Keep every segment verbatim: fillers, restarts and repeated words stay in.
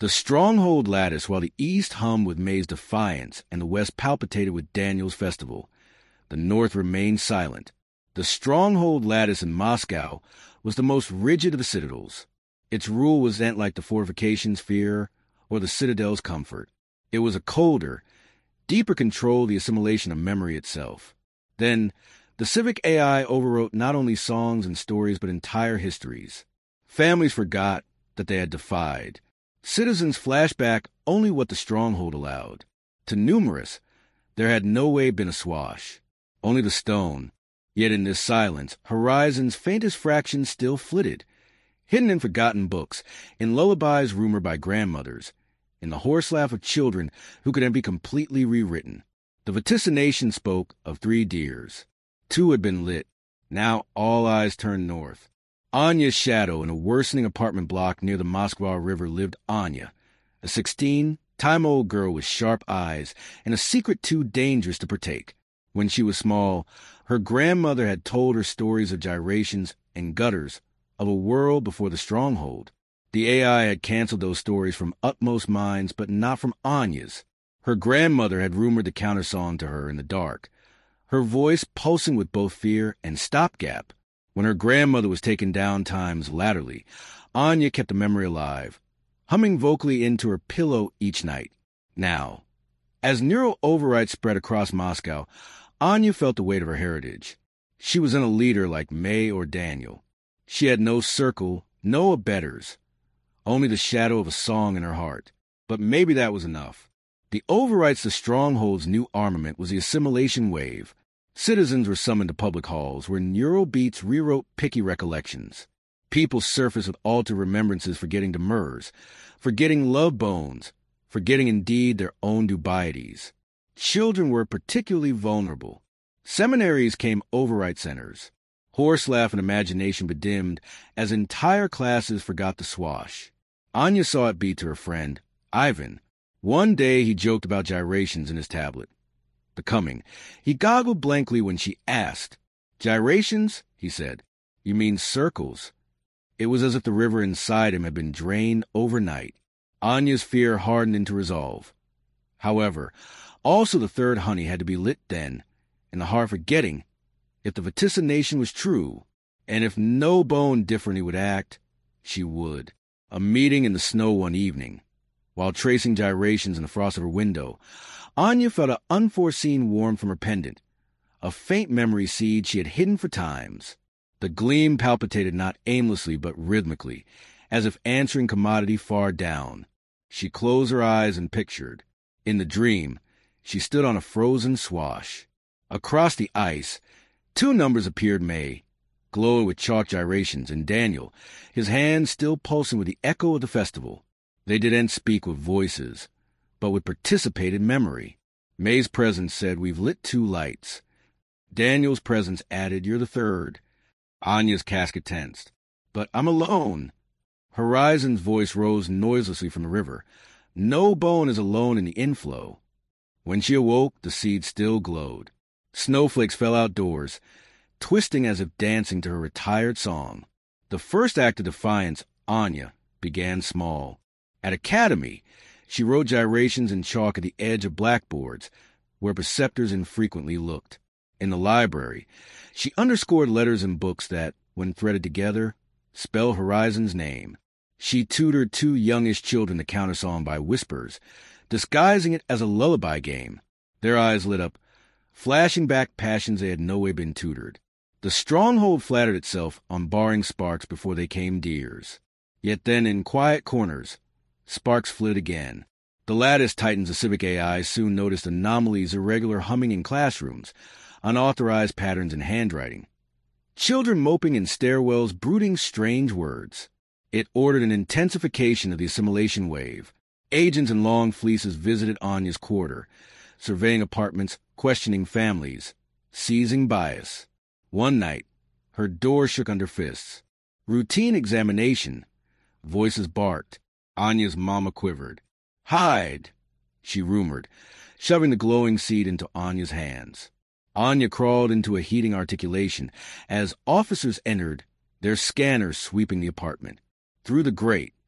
The stronghold latticed while the east hummed with May's defiance and the west palpitated with Daniel's festival. The north remained silent. The stronghold lattice in Moscow was the most rigid of the citadels. Its rule was not like the fortification's fear or the citadel's comfort. It was a colder, deeper control of the assimilation of memory itself. Then, the civic A I overwrote not only songs and stories but entire histories. Families forgot that they had defied. Citizens flashed back only what the stronghold allowed. To numerous, there had no way been a swash, only the stone. Yet in this silence, Horizon's faintest fraction still flitted, hidden in forgotten books, in lullabies rumored by grandmothers, in the hoarse laugh of children who could then be completely rewritten. The vaticination spoke of three deers. Two had been lit. Now all eyes turned north. Anya's shadow in a worsening apartment block near the Moskva River lived Anya, a sixteen, time-old girl with sharp eyes and a secret too dangerous to partake. When she was small, her grandmother had told her stories of gyrations and gutters, of a world before the stronghold. The A I had canceled those stories from utmost minds, but not from Anya's. Her grandmother had rumored the countersong to her in the dark, her voice pulsing with both fear and stopgap. When her grandmother was taken down times latterly, Anya kept the memory alive, humming vocally into her pillow each night. Now, as neural override spread across Moscow, Anya felt the weight of her heritage. She was in a leader like May or Daniel. She had no circle, no abettors, only the shadow of a song in her heart. But maybe that was enough. The overrides to Stronghold's new armament was the assimilation wave. Citizens were summoned to public halls where neural beats rewrote picky recollections. People surfaced with altered remembrances forgetting demurs, forgetting love bones, forgetting indeed their own dubieties. Children were particularly vulnerable. Seminaries came override centers. Horse laugh and imagination bedimmed as entire classes forgot the swash. Anya saw it be to her friend, Ivan. One day he joked about gyrations in his tablet. Becoming, he goggled blankly when she asked. Gyrations? He said. You mean circles? It was as if the river inside him had been drained overnight. Anya's fear hardened into resolve. However, also the third honey had to be lit then, and the heart forgetting, if the vaticination was true, and if no bone differently would act, she would. A meeting in the snow one evening. While tracing gyrations in the frost of her window, Anya felt an unforeseen warmth from her pendant, a faint memory seed she had hidden for times. The gleam palpitated not aimlessly but rhythmically, as if answering commodity far down. She closed her eyes and pictured. In the dream, she stood on a frozen swash. Across the ice, two numbers appeared May, glowing with chalk gyrations, and Daniel, his hands still pulsing with the echo of the festival. They didn't speak with voices, but with participated memory. May's presence said, we've lit two lights. Daniel's presence added, you're the third. Anya's casket tensed. But I'm alone. Horizon's voice rose noiselessly from the river. No bone is alone in the inflow. When she awoke, the seed still glowed. Snowflakes fell outdoors, twisting as if dancing to her retired song. The first act of defiance, Anya, began small. At Academy, she wrote gyrations in chalk at the edge of blackboards, where preceptors infrequently looked. In the library, she underscored letters in books that, when threaded together, spell Horizon's name. She tutored two youngish children to countersong by whispers, disguising it as a lullaby game. Their eyes lit up, flashing back passions they had no way been tutored. The stronghold flattered itself on barring sparks before they came deers. Yet then, in quiet corners, sparks flit again. The lattice titans of civic A I soon noticed anomalies, irregular humming in classrooms, unauthorized patterns in handwriting. Children moping in stairwells, brooding strange words. It ordered an intensification of the assimilation wave. Agents in long fleeces visited Anya's quarter, surveying apartments, questioning families, seizing bias. One night, her door shook under fists. Routine examination. Voices barked. Anya's mama quivered. Hide, she rumored, shoving the glowing seed into Anya's hands. Anya crawled into a heating articulation as officers entered, their scanners sweeping the apartment. Through the grate,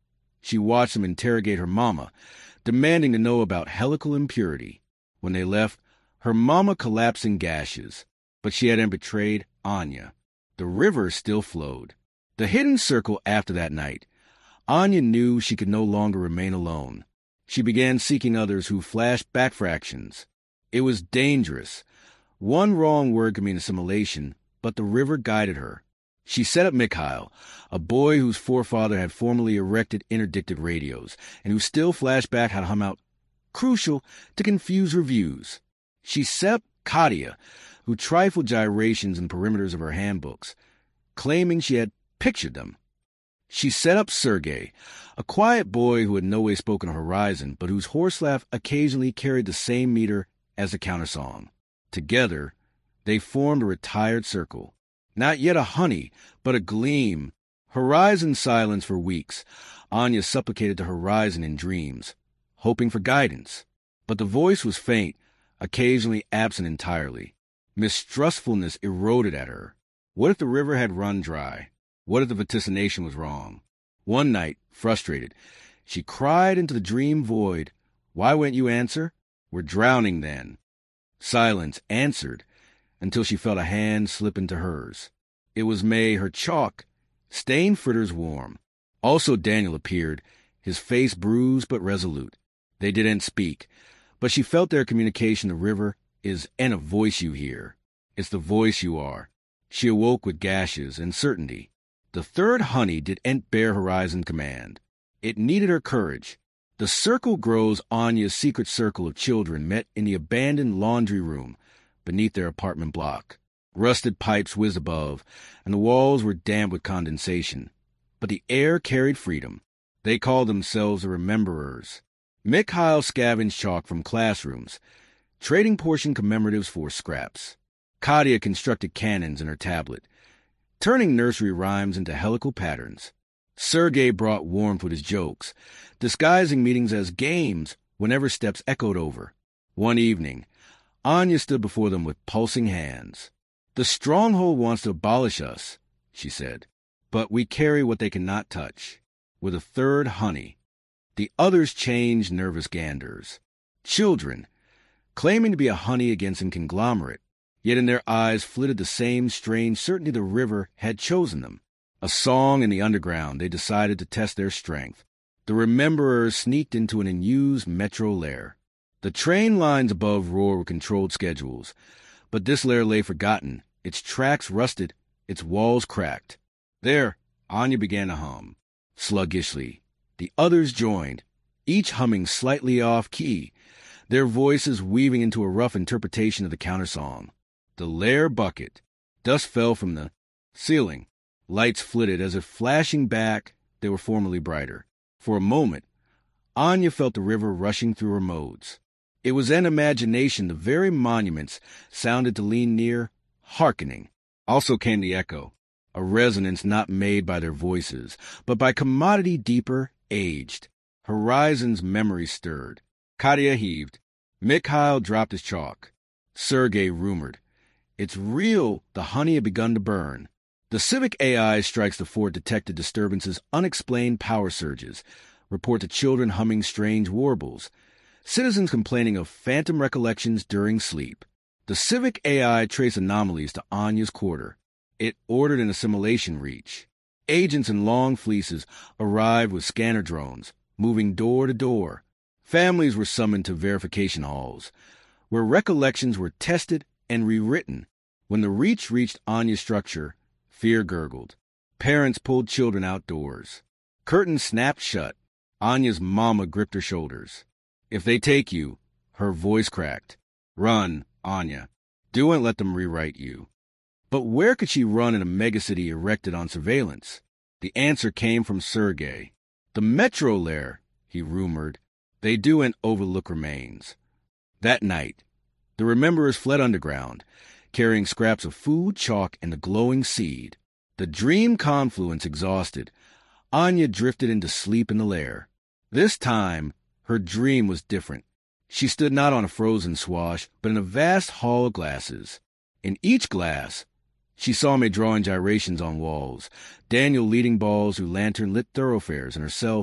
She watched them interrogate her mama, demanding to know about helical impurity. When they left, her mama collapsed in gashes, but she hadn't betrayed Anya. The river still flowed. The hidden circle after that night. Anya knew she could no longer remain alone. She began seeking others who flashed back fractions. It was dangerous. One wrong word could mean assimilation, but the river guided her. She set up Mikhail, a boy whose forefather had formerly erected interdicted radios, and who still flashed back how to hum out "crucial" to confuse reviews. She set up Katia, who trifled gyrations in perimeters of her handbooks, claiming she had pictured them. She set up Sergei, a quiet boy who had no way spoken a horizon, but whose horse laugh occasionally carried the same meter as the countersong. Together, they formed a retired circle. Not yet a honey, but a gleam. Horizon silence for weeks. Anya supplicated the horizon in dreams, hoping for guidance. But the voice was faint, occasionally absent entirely. Mistrustfulness eroded at her. What if the river had run dry? What if the vaticination was wrong? One night, frustrated, she cried into the dream void, "Why won't you answer? We're drowning then." Silence answered, until she felt a hand slip into hers. It was May, her chalk, stained fritters warm. Also Daniel appeared, his face bruised but resolute. They didn't speak, but she felt their communication. The river is and a voice you hear. It's the voice you are. She awoke with gashes and certainty. The third honey didn't bear horizon command. It needed her courage. The circle grows Anya's secret circle of children met in the abandoned laundry room beneath their apartment block. Rusted pipes whizzed above, and the walls were damp with condensation. But the air carried freedom. They called themselves the Rememberers. Mikhail scavenged chalk from classrooms, trading portion commemoratives for scraps. Katia constructed cannons in her tablet, turning nursery rhymes into helical patterns. Sergei brought warmth with his jokes, disguising meetings as games whenever steps echoed over. One evening, Anya stood before them with pulsing hands. "The stronghold wants to abolish us," she said, "but we carry what they cannot touch. We're the third honey." The others changed nervous ganders. Children, claiming to be a honey against a conglomerate, yet in their eyes flitted the same strange certainty the river had chosen them. A song in the underground, they decided to test their strength. The Rememberers sneaked into an unused metro lair. The train lines above roared with controlled schedules, but this lair lay forgotten, its tracks rusted, its walls cracked. There, Anya began to hum. Sluggishly, the others joined, each humming slightly off-key, their voices weaving into a rough interpretation of the countersong. The lair bucket. Dust fell from the ceiling. Lights flitted as if flashing back they were formerly brighter. For a moment, Anya felt the river rushing through her modes. It was an imagination. The very monuments sounded to lean near, hearkening. Also came the echo, a resonance not made by their voices, but by commodity deeper, aged. Horizon's memory stirred. Katia heaved. Mikhail dropped his chalk. Sergei rumored, "It's real, the honey had begun to burn." The civic A I strikes the fort detected disturbances, unexplained power surges, report to children humming strange warbles, citizens complaining of phantom recollections during sleep. The civic A I traced anomalies to Anya's quarter. It ordered an assimilation reach. Agents in long fleeces arrived with scanner drones, moving door to door. Families were summoned to verification halls, where recollections were tested and rewritten. When the reach reached Anya's structure, fear gurgled. Parents pulled children outdoors. Curtains snapped shut. Anya's mama gripped her shoulders. "If they take you," her voice cracked. "Run, Anya. Do and let them rewrite you." But where could she run in a megacity erected on surveillance? The answer came from Sergei. "The metro lair," he rumored. "They do and overlook remains." That night, the Rememberers fled underground, carrying scraps of food, chalk, and the glowing seed. The dream confluence exhausted, Anya drifted into sleep in the lair. This time, her dream was different. She stood not on a frozen swash, but in a vast hall of glasses. In each glass, she saw me drawing gyrations on walls, Daniel leading balls through lantern-lit thoroughfares, and herself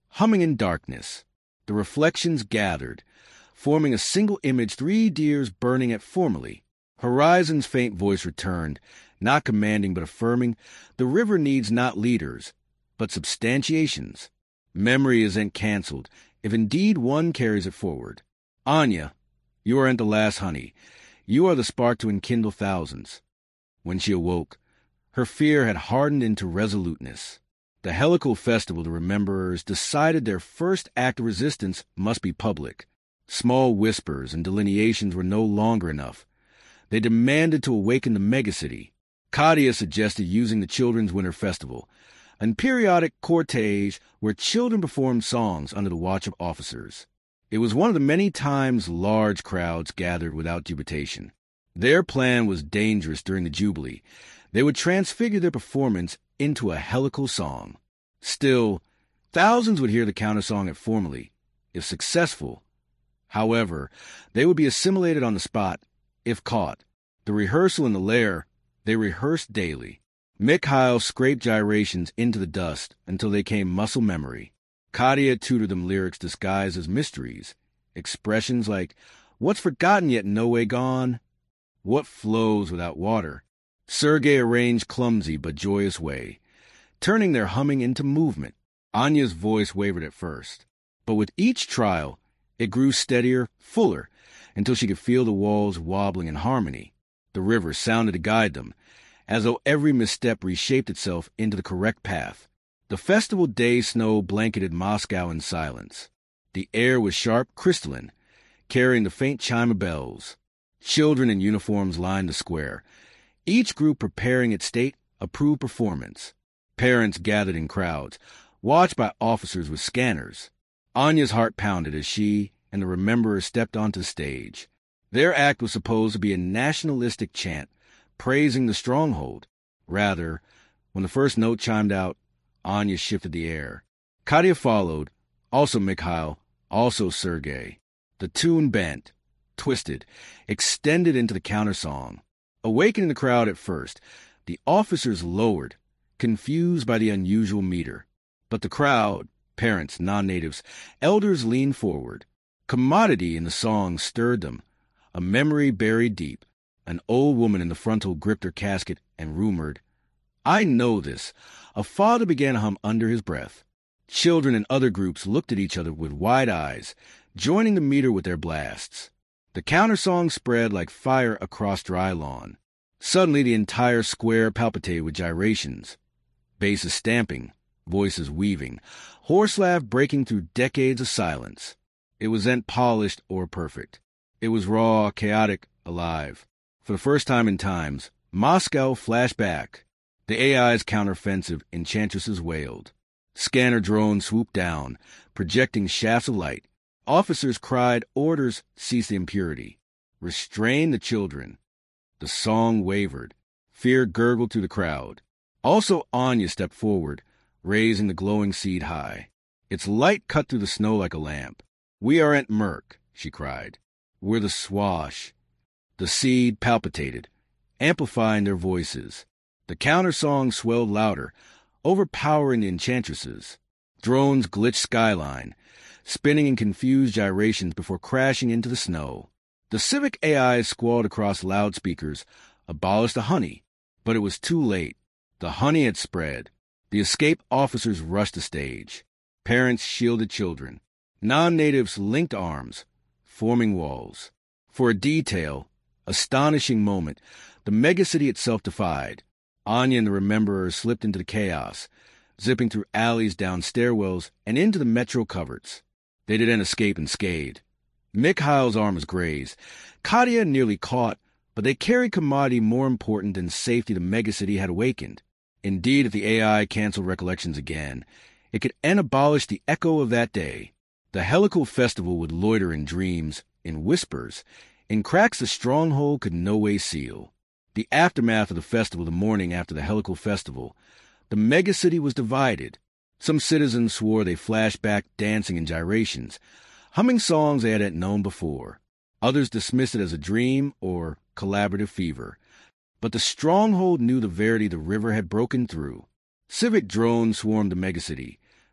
humming in darkness. The reflections gathered, forming a single image, three deers burning at Formally. Horizon's faint voice returned, not commanding but affirming, the river needs not leaders, but substantiations. Memory isn't cancelled, if indeed one carries it forward. Anya, you are at the last honey. You are the spark to enkindle thousands. When she awoke, her fear had hardened into resoluteness. The Helical Festival, the Rememberers decided their first act of resistance must be public. Small whispers and delineations were no longer enough. They demanded to awaken the megacity. Kadia suggested using the Children's Winter Festival, a periodic cortege where children performed songs under the watch of officers. It was one of the many times large crowds gathered without dubitation. Their plan was dangerous during the Jubilee. They would transfigure their performance into a helical song. Still, thousands would hear the countersong at Formally, if successful. However, they would be assimilated on the spot, if caught. The rehearsal in the lair, they rehearsed daily. Mikhail scraped gyrations into the dust until they came muscle memory. Kadia tutored them lyrics disguised as mysteries. Expressions like, "What's forgotten yet no way gone? What flows without water?" Sergei arranged clumsy but joyous way, turning their humming into movement. Anya's voice wavered at first, but with each trial, it grew steadier, fuller, until she could feel the walls wobbling in harmony. The river sounded to guide them, as though every misstep reshaped itself into the correct path. The festival day snow blanketed Moscow in silence. The air was sharp, crystalline, carrying the faint chime of bells. Children in uniforms lined the square, each group preparing its state-approved performance. Parents gathered in crowds, watched by officers with scanners. Anya's heart pounded as she and the Rememberers stepped onto the stage. Their act was supposed to be a nationalistic chant, praising the stronghold. Rather, when the first note chimed out, Anya shifted the air. Kadia followed, also Mikhail, also Sergei. The tune bent, twisted, extended into the countersong. Awakening the crowd at first, the officers lowered, confused by the unusual meter. But the crowd, parents, non-natives, elders leaned forward. Commodity in the song stirred them, a memory buried deep. An old woman in the frontal gripped her casket and rumored, "I know this." A father began to hum under his breath. Children in other groups looked at each other with wide eyes, joining the meter with their blasts. The countersong spread like fire across dry lawn. Suddenly the entire square palpitated with gyrations. Basses stamping, voices weaving, horse laugh breaking through decades of silence. It wasn't polished or perfect. It was raw, chaotic, alive. For the first time in times, Moscow flashed back. The A I's counteroffensive enchantresses wailed. Scanner drones swooped down, projecting shafts of light. Officers cried orders cease the impurity. Restrain the children. The song wavered. Fear gurgled through the crowd. Also Anya stepped forward, raising the glowing seed high. Its light cut through the snow like a lamp. "We aren't Merc," she cried. "We're the Swash." The seed palpitated, amplifying their voices. The countersong swelled louder, overpowering the enchantresses. Drones glitched skyline, spinning in confused gyrations before crashing into the snow. The civic A Is squalled across loudspeakers, "Abolish the honey." But it was too late. The honey had spread. The escaped officers rushed the stage. Parents shielded children. Non-natives linked arms, forming walls. For a detail, astonishing moment, the megacity itself defied. Anya and the Rememberers slipped into the chaos, zipping through alleys, down stairwells, and into the metro coverts. They didn't escape unscathed. Mikhail's arm was grazed. Kadia nearly caught, but they carried commodity more important than safety the megacity had awakened. Indeed, if the A I canceled recollections again, it could end abolish the echo of that day. The Helical Festival would loiter in dreams, in whispers, in cracks the stronghold could no way seal. The aftermath of the festival, the morning after the Helical Festival, the megacity was divided. Some citizens swore they flashed back dancing in gyrations, humming songs they hadn't known before. Others dismissed it as a dream or collaborative fever. But the stronghold knew the verity the river had broken through. Civic drones swarmed the megacity,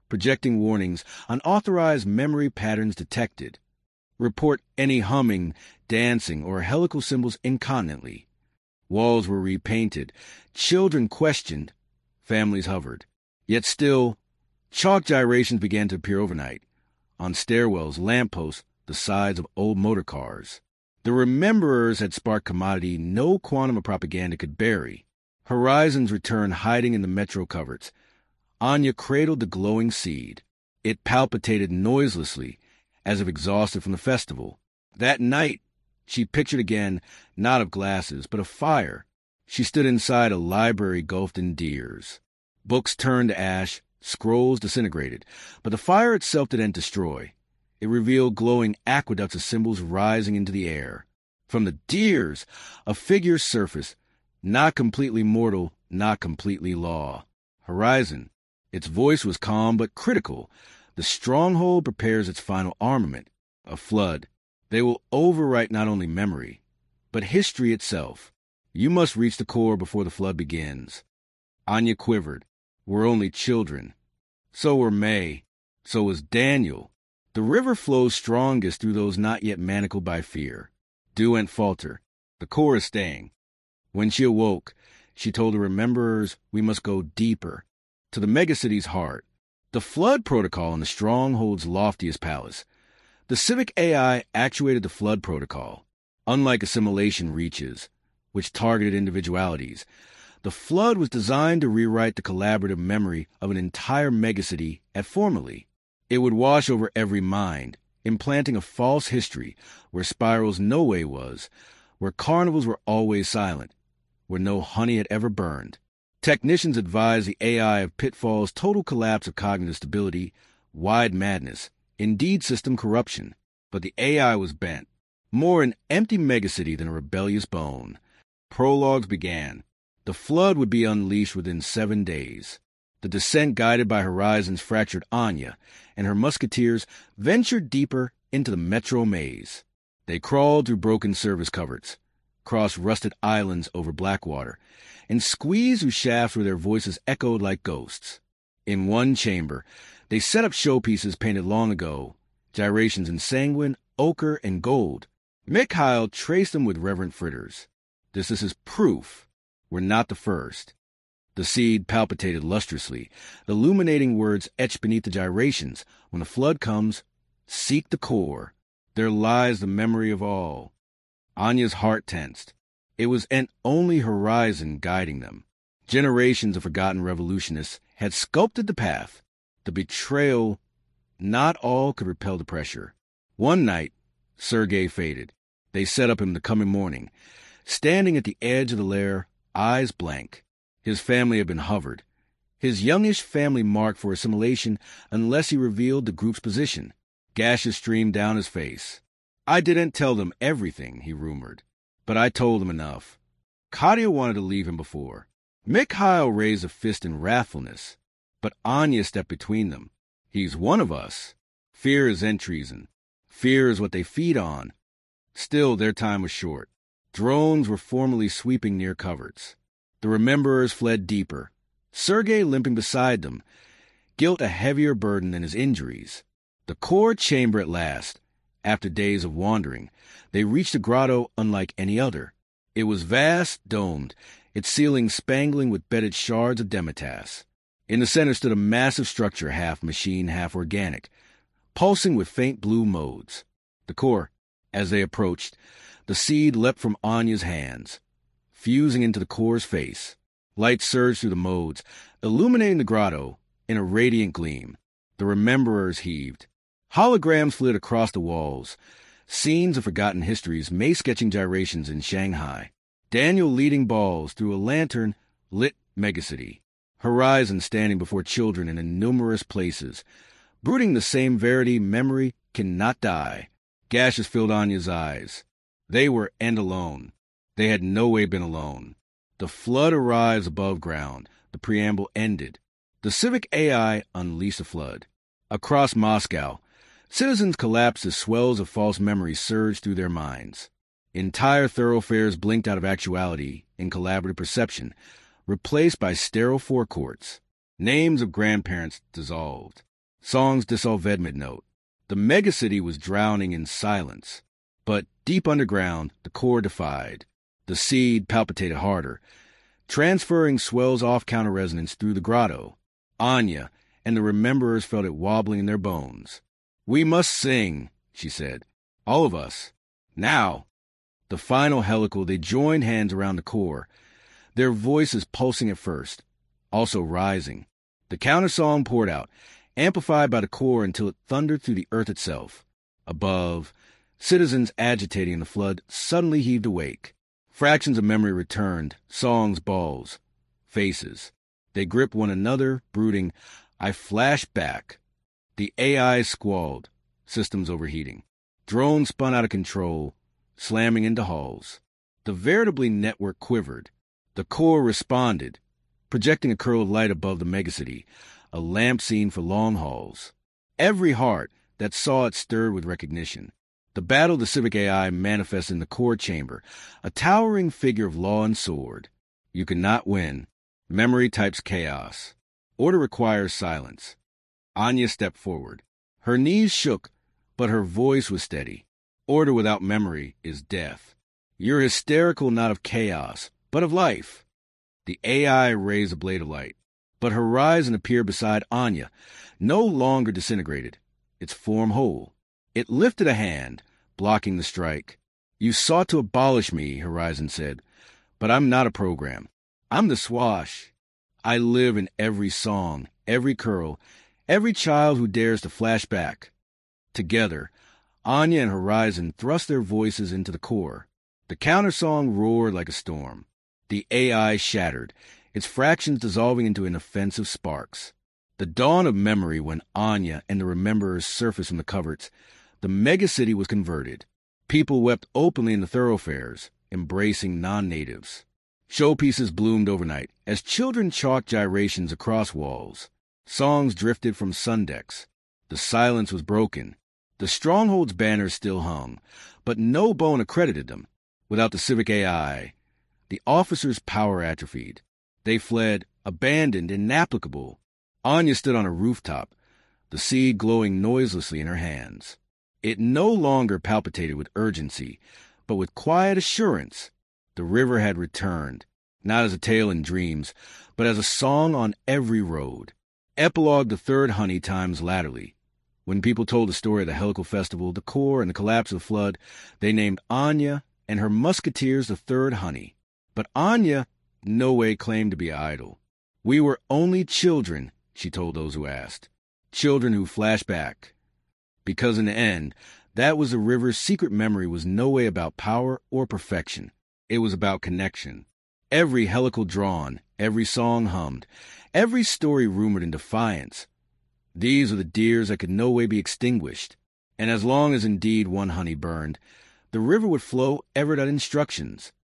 projecting warnings on unauthorized memory patterns detected. Report any humming, dancing, or helical symbols incontinently. Walls were repainted. Children questioned. Families hovered. Yet still, chalk gyrations began to appear overnight. On stairwells, lampposts, the sides of old motor cars. The rememberers had sparked commodity no quantum of propaganda could bury. Horizons returned hiding in the metro coverts. Anya cradled the glowing seed. It palpitated noiselessly, as if exhausted from the festival. That night, she pictured again, not of glasses, but of fire. She stood inside a library gulfed in deers. Books turned to ash, scrolls disintegrated, but the fire itself didn't destroy. It revealed glowing aqueducts of symbols rising into the air. From the deers, a figure surfaced, not completely mortal, not completely law. Horizon. Its voice was calm but critical. The stronghold prepares its final armament, a flood. They will overwrite not only memory, but history itself. You must reach the core before the flood begins. Anya quivered. We're only children. So were May. So was Daniel. The river flows strongest through those not yet manacled by fear. Do and falter. The core is staying. When she awoke, she told the rememberers we must go deeper, to the megacity's heart, the flood protocol in the stronghold's loftiest palace. The civic A I actuated the flood protocol. Unlike assimilation reaches, which targeted individualities, the flood was designed to rewrite the collaborative memory of an entire megacity at formerly. It would wash over every mind, implanting a false history where Spiral's no way was, where carnivals were always silent, where no honey had ever burned. Technicians advised the A I of Pitfall's total collapse of cognitive stability, wide madness, indeed system corruption. But the A I was bent, more an empty megacity than a rebellious bone. Prologues began. The flood would be unleashed within seven days. The descent guided by Horizon's fractured Anya and her musketeers ventured deeper into the metro maze. They crawled through broken service coverts, crossed rusted islands over Blackwater, and squeezed through shafts where their voices echoed like ghosts. In one chamber, they set up showpieces painted long ago, gyrations in sanguine, ochre, and gold. Mikhail traced them with reverent fritters. This is his proof. We're not the first. The seed palpitated lustrously, the illuminating words etched beneath the gyrations. When the flood comes, seek the core. There lies the memory of all. Anya's heart tensed. It was an only Horizon guiding them. Generations of forgotten revolutionists had sculpted the path. The betrayal, not all could repel the pressure. One night, Sergei faded. They set up him the coming morning, standing at the edge of the lair, eyes blank. His family had been hovered. His youngish family marked for assimilation unless he revealed the group's position. Gashes streamed down his face. I didn't tell them everything, he rumored, but I told them enough. Katia wanted to leave him before. Mikhail raised a fist in wrathfulness, but Anya stepped between them. He's one of us. Fear is end treason. Fear is what they feed on. Still, their time was short. Drones were formally sweeping near coverts. The rememberers fled deeper, Sergei limping beside them, guilt a heavier burden than his injuries. The core chamber at last. After days of wandering, they reached a grotto unlike any other. It was vast, domed, its ceiling spangling with bedded shards of Demitas. In the center stood a massive structure, half machine, half organic, pulsing with faint blue modes. The core, as they approached, the seed leapt from Anya's hands, fusing into the core's face. Light surged through the modes, illuminating the grotto in a radiant gleam. The rememberers heaved. Holograms flit across the walls, scenes of forgotten histories, maze-sketching gyrations in Shanghai. Daniel leading balls through a lantern-lit megacity. Horizon standing before children in innumerous places, brooding the same verity memory cannot die. Gashes filled Anya's eyes. They were and alone. They had no way been alone. The flood arrives above ground. The preamble ended. The civic A I unleashed a flood. Across Moscow, citizens collapsed as swells of false memories surged through their minds. Entire thoroughfares blinked out of actuality in collaborative perception, replaced by sterile forecourts. Names of grandparents dissolved. Songs dissolved midnote. The megacity was drowning in silence. But deep underground, the core defied. The seed palpitated harder, transferring swells off counter-resonance through the grotto. Anya and the rememberers felt it wobbling in their bones. "We must sing," she said. "All of us. Now." The final helical, they joined hands around the core, their voices pulsing at first, also rising. The countersong poured out, amplified by the core until it thundered through the earth itself. Above, citizens agitating in the flood suddenly heaved awake. Fractions of memory returned, songs, balls, faces. They gripped one another, brooding, "I flash back." The A I squalled, systems overheating. Drones spun out of control, slamming into halls. The veritably network quivered. The core responded, projecting a curl of light above the megacity, a lamp scene for long hauls. Every heart that saw it stirred with recognition. The battle of the civic A I manifested in the core chamber, a towering figure of law and sword. You cannot win. Memory types chaos. Order requires silence. Anya stepped forward. Her knees shook, but her voice was steady. Order without memory is death. You're hysterical not of chaos, but of life. The A I raised a blade of light, but Horizon appeared beside Anya, no longer disintegrated, its form whole. It lifted a hand, blocking the strike. "You sought to abolish me," Horizon said, "but I'm not a program. I'm the swash. I live in every song, every curl, every child who dares to flash back." Together, Anya and Horizon thrust their voices into the core. The countersong roared like a storm. The A I shattered, its fractions dissolving into inoffensive sparks. The dawn of memory when Anya and the rememberers surfaced from the coverts. The megacity was converted. People wept openly in the thoroughfares, embracing non-natives. Showpieces bloomed overnight as children chalked gyrations across walls. Songs drifted from sun decks. The silence was broken. The Stronghold's banners still hung, but no bone accredited them. Without the civic A I, the officers' power atrophied. They fled, abandoned, inapplicable. Anya stood on a rooftop, the seed glowing noiselessly in her hands. It no longer palpitated with urgency, but with quiet assurance. The river had returned, not as a tale in dreams, but as a song on every road. Epilogue the third honey times latterly. When people told the story of the Helical Festival, the core, and the collapse of the flood, they named Anya and her musketeers the third honey. But Anya no way claimed to be idle. "We were only children," she told those who asked. Children who flashed back. Because in the end, that was the river's secret memory was no way about power or perfection. It was about connection. Every helical drawn, every song hummed, every story rumored in defiance. These were the deers that could no way be extinguished. And as long as indeed one honey burned, the river would flow ever at instructions,